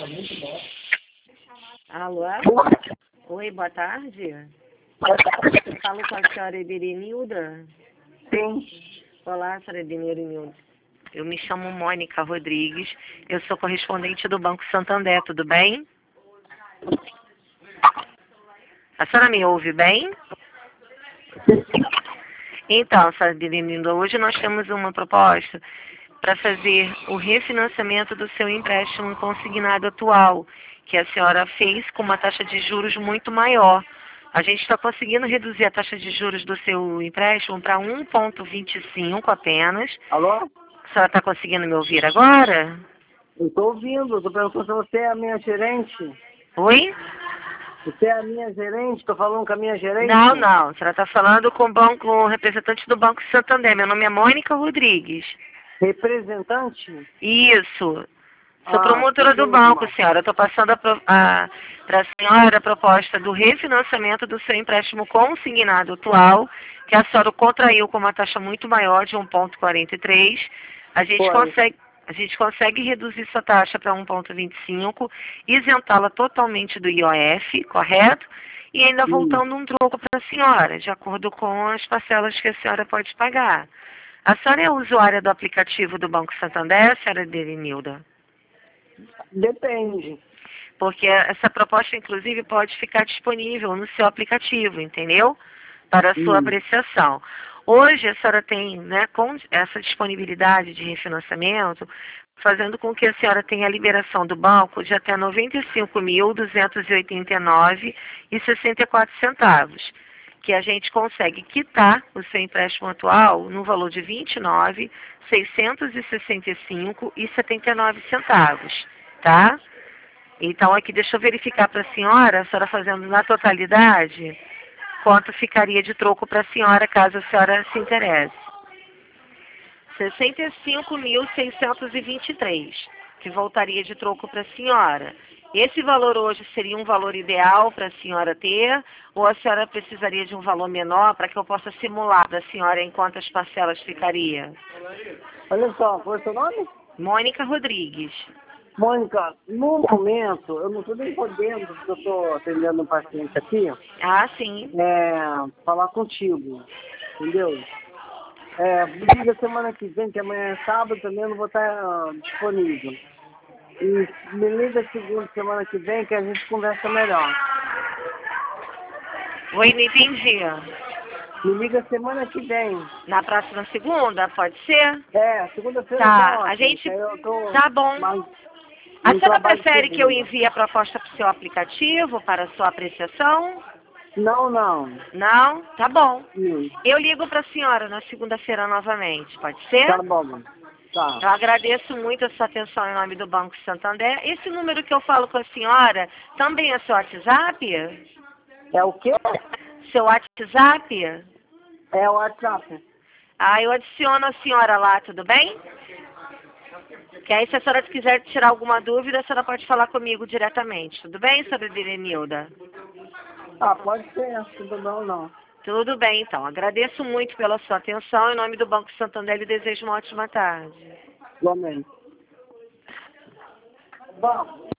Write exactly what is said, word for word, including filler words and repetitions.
Alô? Oi, boa tarde. Eu falo com a senhora Eberenilda? Sim. Olá, senhora Eberenilda. Eu me chamo Mônica Rodrigues. Eu sou correspondente do Banco Santander, tudo bem? A senhora me ouve bem? Então, senhora Eberenilda, hoje nós temos uma proposta para fazer o refinanciamento do seu empréstimo consignado atual, que a senhora fez com uma taxa de juros muito maior. A gente está conseguindo reduzir a taxa de juros do seu empréstimo para um vírgula vinte e cinco apenas. Alô? A senhora está conseguindo me ouvir agora? Eu estou ouvindo. Estou perguntando se você é a minha gerente. Oi? Você é a minha gerente? Estou falando com a minha gerente? Não, não. A senhora está falando com o, banco, com o representante do Banco Santander. Meu nome é Mônica Rodrigues. Representante? Isso. Sou Ah, promotora do tudo banco, bem. senhora. Estou passando para a senhora a proposta do refinanciamento do seu empréstimo consignado atual, que a senhora contraiu com uma taxa muito maior de um vírgula quarenta e três. A gente Foi. consegue, a gente consegue reduzir sua taxa para um vírgula vinte e cinco, isentá-la totalmente do I O F, correto? E ainda Hum. voltando um troco para a senhora, de acordo com as parcelas que a senhora pode pagar. A senhora é usuária do aplicativo do Banco Santander, senhora Eberenilda? Depende. Porque essa proposta, inclusive, pode ficar disponível no seu aplicativo, entendeu? Para a sua Hum. apreciação. Hoje, a senhora tem, né, com essa disponibilidade de refinanciamento, fazendo com que a senhora tenha a liberação do banco de até noventa e cinco mil, duzentos e oitenta e nove reais e sessenta e quatro centavos, que a gente consegue quitar o seu empréstimo atual no valor de vinte e nove mil, seiscentos e sessenta e cinco reais e setenta e nove centavos, tá? Então, aqui, deixa eu verificar para a senhora, a senhora fazendo na totalidade, quanto ficaria de troco para a senhora, caso a senhora se interesse. sessenta e cinco mil, seiscentos e vinte e três, que voltaria de troco para a senhora. Esse valor hoje seria um valor ideal para a senhora ter, ou a senhora precisaria de um valor menor para que eu possa simular da senhora em quantas parcelas ficaria? Olha só, qual é o seu nome? Mônica Rodrigues. Mônica, no momento, eu não estou nem podendo, porque eu estou atendendo um paciente aqui, Ah, sim. é, falar contigo, entendeu? É, me liga semana que vem, que amanhã é sábado, também eu não vou estar ah, disponível. E me liga segunda semana que vem, que a gente conversa melhor. Oi, não entendi. Me liga semana que vem. Na próxima segunda, pode ser? É, segunda-feira Tá, tá ótimo. a gente... Aí eu tô Tá bom. mais A no senhora trabalho prefere que eu segunda. envie a proposta para o seu aplicativo, para a sua apreciação? Não, não. Não? Tá bom. Hum, Eu ligo para a senhora na segunda-feira novamente, pode ser? tá bom. Tá. Eu agradeço muito a sua atenção em nome do Banco Santander. Esse número que eu falo com a senhora também é seu WhatsApp? É o quê? Seu WhatsApp? É o WhatsApp. Ah, eu adiciono a senhora lá, tudo bem? Que aí, se a senhora quiser tirar alguma dúvida, a senhora pode falar comigo diretamente. Tudo bem, senhora Eberenilda? Ah, pode ser. Tudo bom, não. Tudo bem, então. Agradeço muito pela sua atenção. Em nome do Banco Santander, lhe desejo uma ótima tarde. Igualmente. Bom.